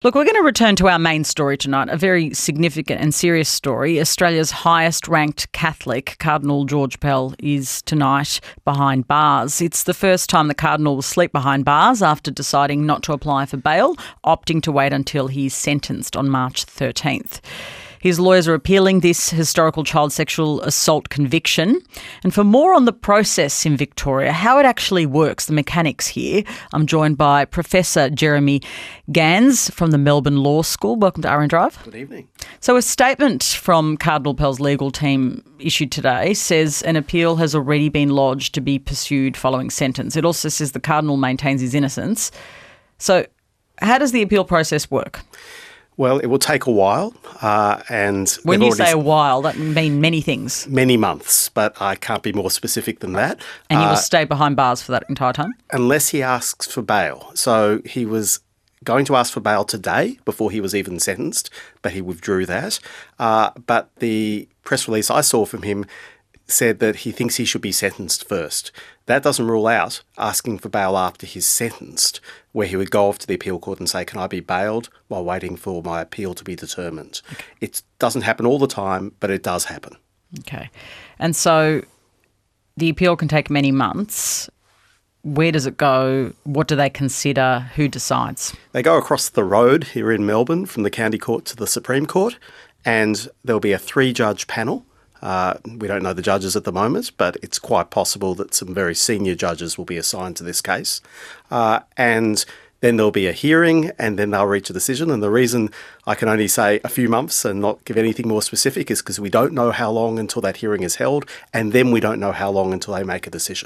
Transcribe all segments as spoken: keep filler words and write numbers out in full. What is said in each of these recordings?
Look, we're going to return to our main story tonight, a very significant and serious story. Australia's highest-ranked Catholic, Cardinal George Pell, is tonight behind bars. It's the first time the Cardinal will sleep behind bars after deciding not to apply for bail, opting to wait until he's sentenced on March thirteenth. His lawyers are appealing this historical child sexual assault conviction. And for more on the process in Victoria, how it actually works, the mechanics here, I'm joined by Professor Jeremy Gans from the Melbourne Law School. Welcome to R N Drive. Good evening. So a statement from Cardinal Pell's legal team issued today says an appeal has already been lodged to be pursued following sentence. It also says the Cardinal maintains his innocence. So how does the appeal process work? Well, it will take a while. Uh, and when you say a while, that mean many things. Many months, but I can't be more specific than that. And he will uh, stay behind bars for that entire time? Unless he asks for bail. So he was going to ask for bail today before he was even sentenced, but he withdrew that. Uh, but the press release I saw from him said that he thinks he should be sentenced first. That doesn't rule out asking for bail after he's sentenced, where he would go off to the appeal court and say, can I be bailed while waiting for my appeal to be determined? Okay. It doesn't happen all the time, but it does happen. Okay. And so the appeal can take many months. Where does it go? What do they consider? Who decides? They go across the road here in Melbourne from the County Court to the Supreme Court, and there'll be a three-judge panel. Uh, we don't know the judges at the moment, but it's quite possible that some very senior judges will be assigned to this case. Uh, and then there'll be a hearing, and then they'll reach a decision. And the reason I can only say a few months and not give anything more specific is because we don't know how long until that hearing is held, and then we don't know how long until they make a decision.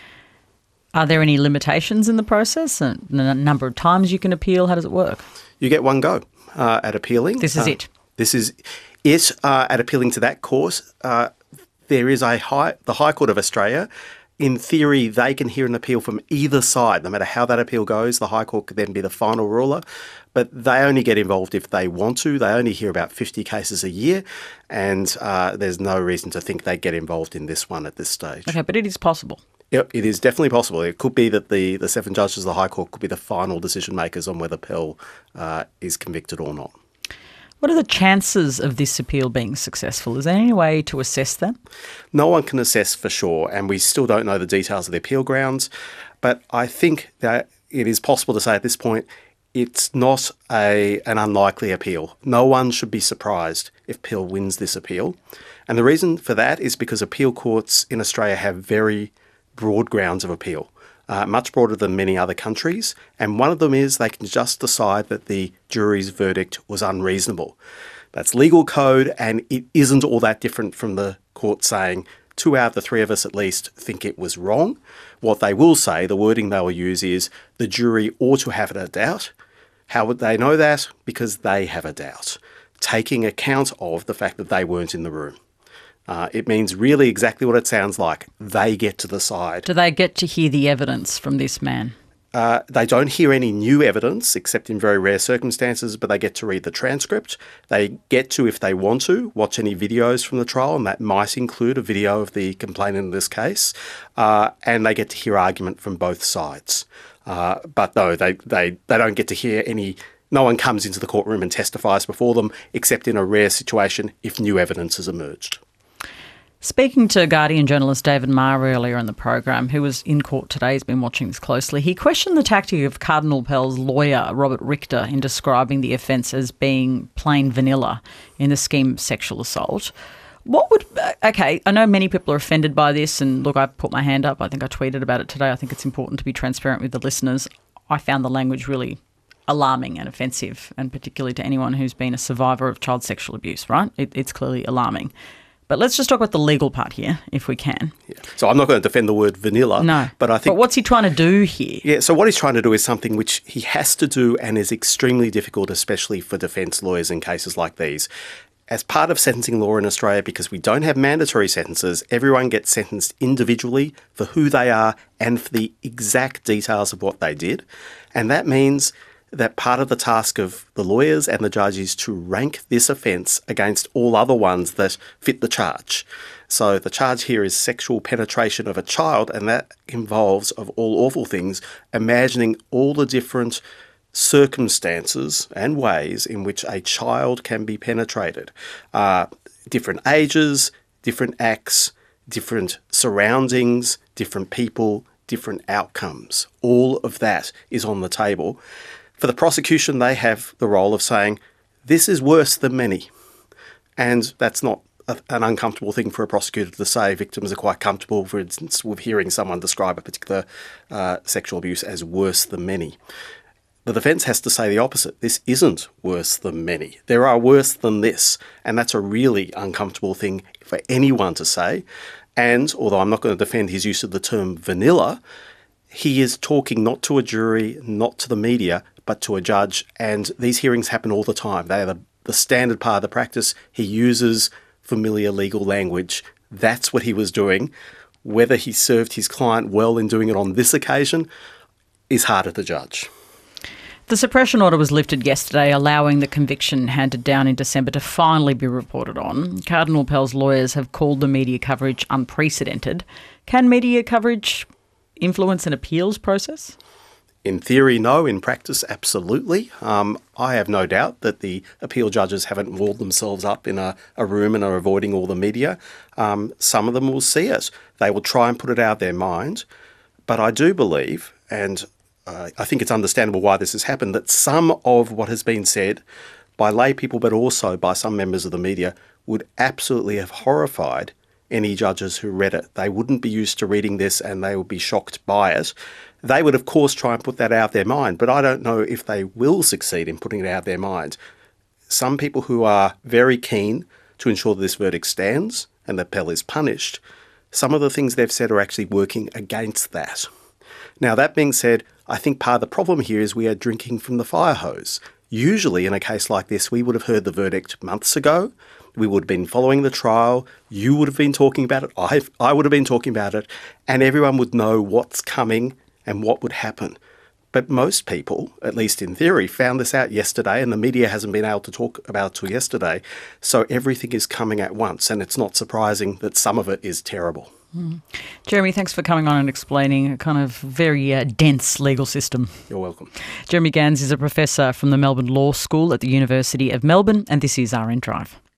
Are there any limitations in the process? The number of times you can appeal? How does it work? You get one go uh, at appealing. This is uh, it? This is it uh, at appealing to that court. Uh, there is a high, the High Court of Australia. In theory, they can hear an appeal from either side. No matter how that appeal goes, the High Court could then be the final ruler. But they only get involved if they want to. They only hear about fifty cases a year, and uh, there's no reason to think they get involved in this one at this stage. Okay, but it is possible. Yep, it is definitely possible. It could be that the, the seven judges of the High Court could be the final decision makers on whether Pell uh, is convicted or not. What are the chances of this appeal being successful? Is there any way to assess them? No one can assess for sure, and we still don't know the details of the appeal grounds. But I think that it is possible to say at this point it's not a an unlikely appeal. No one should be surprised if Pell wins this appeal. And the reason for that is because appeal courts in Australia have very broad grounds of appeal. Uh, much broader than many other countries, and one of them is they can just decide that the jury's verdict was unreasonable. That's legal code, and it isn't all that different from the court saying two out of the three of us at least think it was wrong. What they will say, the wording they will use is the jury ought to have a doubt. How would they know that? Because they have a doubt, taking account of the fact that they weren't in the room. Uh, it means really exactly what it sounds like. They get to decide. Do they get to hear the evidence from this man? Uh, they don't hear any new evidence, except in very rare circumstances, but they get to read the transcript. They get to, if they want to, watch any videos from the trial, and that might include a video of the complainant in this case. Uh, and they get to hear argument from both sides. Uh, but no, they, they, they don't get to hear any... No one comes into the courtroom and testifies before them, except in a rare situation if new evidence has emerged. Speaking to Guardian journalist David Marr earlier in the program, who was in court today, he's been watching this closely, he questioned the tactic of Cardinal Pell's lawyer, Robert Richter, in describing the offence as being plain vanilla in the scheme of sexual assault. What would... Okay, I know many people are offended by this, and look, I put my hand up. I think I tweeted about it today. I think it's important to be transparent with the listeners. I found the language really alarming and offensive, and particularly to anyone who's been a survivor of child sexual abuse, right? It, it's clearly alarming. But let's just talk about the legal part here, if we can. Yeah. So I'm not going to defend the word vanilla. No. But I think. But what's he trying to do here? Yeah. So what he's trying to do is something which he has to do and is extremely difficult, especially for defence lawyers in cases like these. As part of sentencing law in Australia, because we don't have mandatory sentences, everyone gets sentenced individually for who they are and for the exact details of what they did. And that means that part of the task of the lawyers and the judge is to rank this offence against all other ones that fit the charge. So the charge here is sexual penetration of a child, and that involves, of all awful things, imagining all the different circumstances and ways in which a child can be penetrated. Uh, different ages, different acts, different surroundings, different people, different outcomes. All of that is on the table. For the prosecution, they have the role of saying, this is worse than many. And that's not a, an uncomfortable thing for a prosecutor to say. Victims are quite comfortable, for instance, with hearing someone describe a particular uh, sexual abuse as worse than many. The defence has to say the opposite. This isn't worse than many. There are worse than this. And that's a really uncomfortable thing for anyone to say. And although I'm not going to defend his use of the term vanilla, he is talking not to a jury, not to the media, but to a judge. And these hearings happen all the time. They are the, the standard part of the practice. He uses familiar legal language. That's what he was doing. Whether he served his client well in doing it on this occasion is harder to judge. The suppression order was lifted yesterday, allowing the conviction handed down in December to finally be reported on. Cardinal Pell's lawyers have called the media coverage unprecedented. Can media coverage influence an appeals process? In theory, no. In practice, absolutely. Um, I have no doubt that the appeal judges haven't walled themselves up in a, a room and are avoiding all the media. Um, some of them will see it. They will try and put it out of their mind. But I do believe, and Uh, I think it's understandable why this has happened, that some of what has been said by lay people, but also by some members of the media, would absolutely have horrified any judges who read it. They wouldn't be used to reading this and they would be shocked by it. They would, of course, try and put that out of their mind, but I don't know if they will succeed in putting it out of their mind. Some people who are very keen to ensure that this verdict stands and that Pell is punished, some of the things they've said are actually working against that. Now, that being said, I think part of the problem here is we are drinking from the fire hose. Usually in a case like this, we would have heard the verdict months ago. We would have been following the trial. You would have been talking about it. I I would have been talking about it. And everyone would know what's coming and what would happen. But most people, at least in theory, found this out yesterday, and the media hasn't been able to talk about it till yesterday. So everything is coming at once, and it's not surprising that some of it is terrible. Mm. Jeremy, thanks for coming on and explaining a kind of very uh, dense legal system. You're welcome. Jeremy Gans is a professor from the Melbourne Law School at the University of Melbourne, and this is R N Drive.